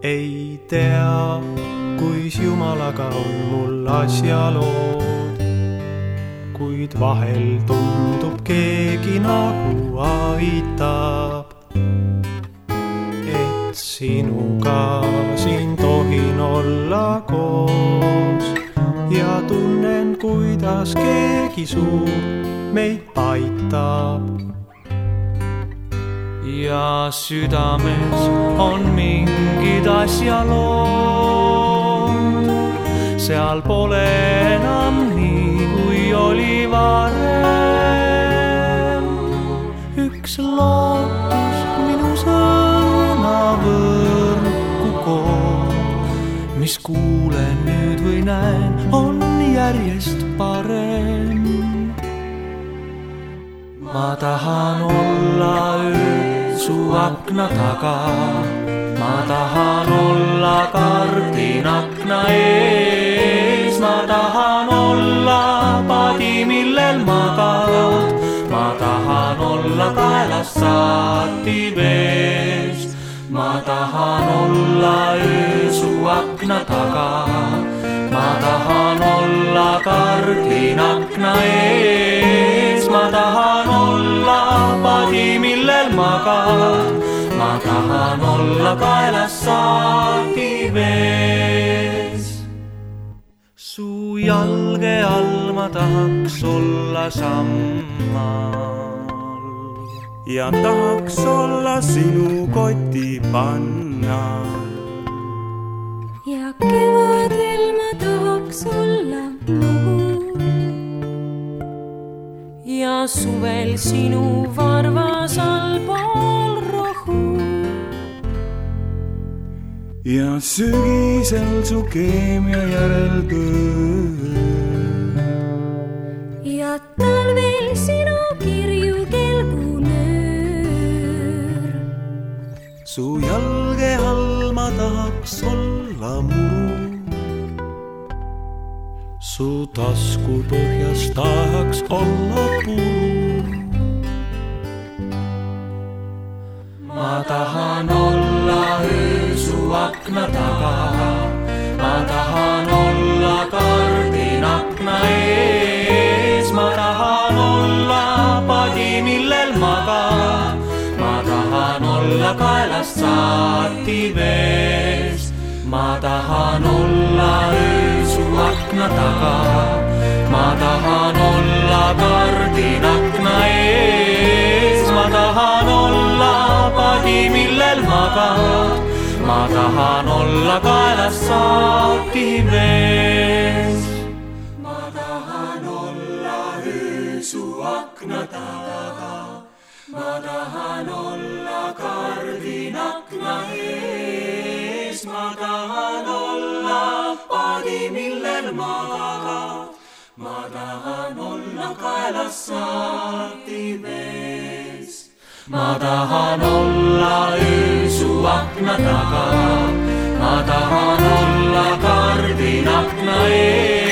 ei tea, kuis Jumalaga on mul asjalood, kuid vahel tundub keegi nagu aitab, et sinuga siin tohin olla koos ja tunnen, kuidas keegi suur meid aitab. Ja südames on mingid asjalood, seal pole enam nii, kui oli varem. Üks lootus minu sõnavõrku koos, mis kuulen nüüd või näen, on järjest parem. Ma tahan olla su akna taga, ma tahan olla kardin akna ees, ma tahan olla padi, millel magad, ma tahan olla kaelas saati vees, ma tahan olla su akna taga, ma tahan olla kardin akna ees, ma tahan olla padi, millel magad, ma tahan olla kaelas saati vees. Su jalge all ma tahaks olla sammal ja tahaks olla sinu koti pannal. Ja kevadel ma tahaks olla noor ja suvel sinu varvas all pool rohu. Ja sügisel su keemia järel töö ja talvel sinu kirju kelgunöör. Su jalge all ma tahaks olla muru, su tasku põhjas tahaks olla puru. Ma tahan olla su akna taga, ma tahan olla kardin akna ees, ma tahan olla padi, millel magad, ma tahan olla kaelast saati vees, ma tahan olla su akna taga, ma tahan olla kardin akna ees, ma tahan olla padi, millel magad, ma tahan olla kaelast saati vees. Ma tahan olla su akna taga, ma tahan olla kardin akna ees, ma tahan olla padi, millel magad, ma tahan olla kaelast saati vees. Ma tahan olla su akna taga, ma tahan olla kardin akna ees.